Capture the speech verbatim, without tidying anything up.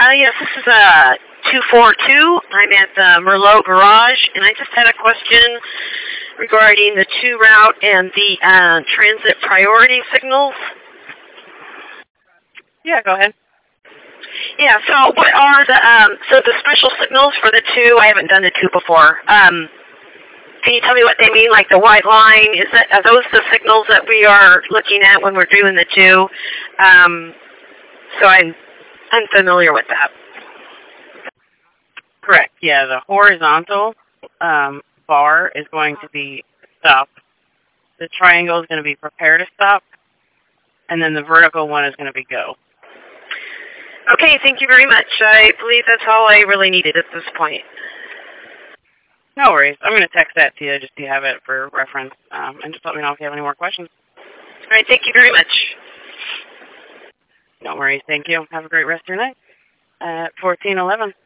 Uh, yes, this is uh, two four two. I'm at the Merlot Garage, and I just had a question regarding the two route and the uh, transit priority signals. Yeah, go ahead. Yeah, so what are the, um, so the special signals for the two? I haven't done the two before. Um, can you tell me what they mean, like the white line? Is that, are those the signals that we are looking at when we're doing the two? Um, so I'm unfamiliar with that. Correct. Yeah, the horizontal um, bar is going to be stop. The triangle is going to be prepare to stop. And then the vertical one is going to be go. Okay, thank you very much. I believe that's all I really needed at this point. No worries. I'm going to text that to you just so you have it for reference. Um, and just let me know if you have any more questions. All right, thank you very much. No worries. Thank you. Have a great rest of your night. At fourteen eleven.